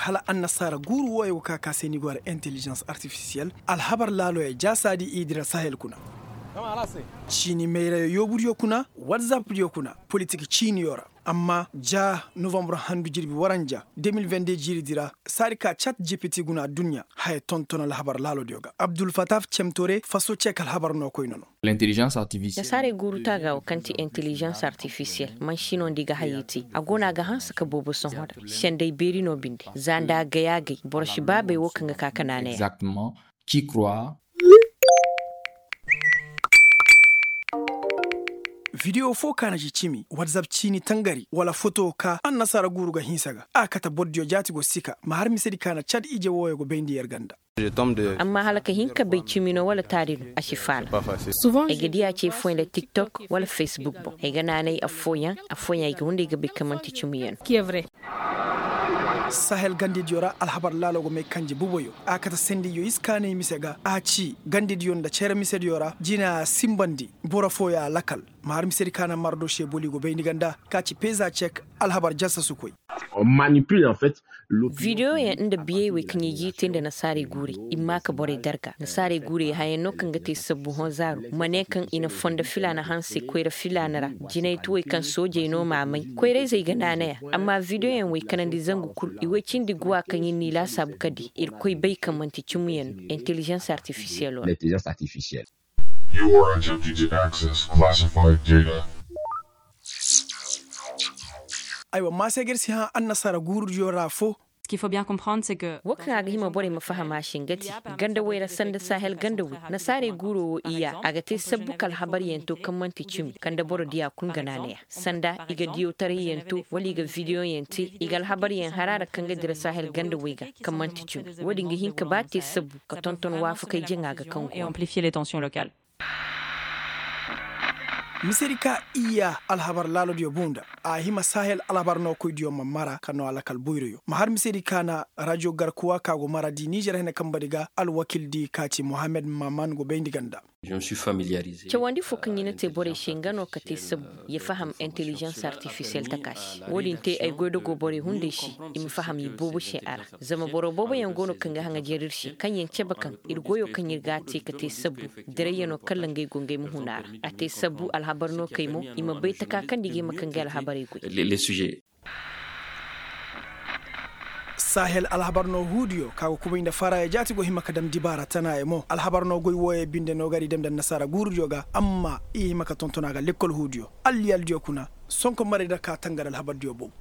hala an nasara guru wayo ka kaseni gwar intelligence artificielle alhabar lalo ya jasadi idira sahel kuna chini meira yoburiyo kuna whatsapp yo kuna politique chini yora amma ja novembre handu jirbi waranja 2022 jiri dira sarika chat gpt guna dunya hay tonton habar lalo dioga abdul fataf chemtore faso check habar no koynono l'intelligence artificielle sare guru taga kanti intelligence artificielle man shino diga hayiti agona ga hansa ka bobo son hoda shendai beri no bindi zanda ga yage borshi babe wokanga kakanane exactement qui croit video fo kana chimi whatsapp chini tangari wala foto ka an nasara guru ga hinsaga akata boddio jati go sika ma har misedi kana chad ije woyo go bendi yerganda amma halaka hinka bai chimino wala tarino a shifala souvent egediya ce foin le tiktok wala facebook bo e ganane afoya ga hunde ga bikamanti chimiyen qui est vrai sahel gandi diora alhabar lalo go me kanje buboyo akata sendi yo iskane misega aci gandi dion da chere misedi yora jina simbandi bora foya lakal mar misedi kana mardo she boli go bendi ganda kaci peza check alhabar jassa sukoy on manipule en fait video ya inda biye we kan yi tinda na sare gure imma ka bore darga na sare gure haye no kan gate sabu hon zaru mane kan ina fonda filana hanse koira filanara jinai tuwe kan soje no mamai koire zai gana na ya amma video yan we kan di zangu kur iwe cindi guwa kan yin nila sabu kadi ir koi bai kan manti chumuyen intelligence artificielle l'intelligence artificielle. You are attempting to access classified data. aywa maseger si ha an nasara guru yora fo Ce qu'il faut bien comprendre, c'est que wakna ga hima bore mafahama shingati ganda wayra sanda sahel ganda wi na sare guro iya agate sabbukal habari yento kamanti chimi kanda boro dia kun ganane sanda iga diyo tare yento wali ga video yenti igal habari yen harara kanga dira sahel ganda wiga kamanti chimi wadi ngi hinka bati sabbu ka tonton wafu kay jenga ga kanko et amplifier les tensions locales. misirika iya alhabar lalo dio bunda a hima sahel alhabar no ko dio mamara kano alakal buyroyo mahar misirika na radio garkuwa kago mara di niger hena kambadiga alwakil di kati mohammed maman go bendiganda je me suis familiarisé chawandi fokan yina te bore shingano kate sab ya faham intelligence artificielle takashi wodin te ay godo go bore hunde shi im faham yi bobo shi ara zama boro bobo yan gono kanga hanga jerir shi kan yen cebakan irgoyo kan yirga te kate sab dare yano kallan gay gongai mu hunara ate sabu alhabar no kaimo ima bai taka kan dige makan gal habari go les sujets sahel alhabarno hudio kago kuma inda fara ya jati go hima kadam dibara tana emo alhabarno goy woye binde no gari dem dan nasara gurjo ga amma i hima ka tontona ga lekol hudio alli aldio kuna sonko mari da ka tangal alhabar dio bo